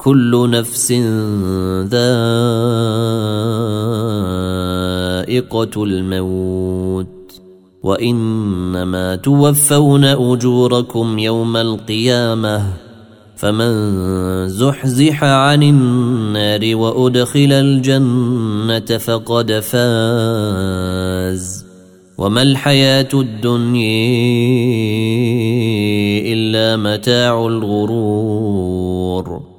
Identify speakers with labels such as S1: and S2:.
S1: كل نفس ذائقة الموت وإنما توفون أجوركم يوم القيامة فمن زحزح عن النار وأدخل الجنة فقد فاز وما الحياة الدنيا إلا متاع الغرور.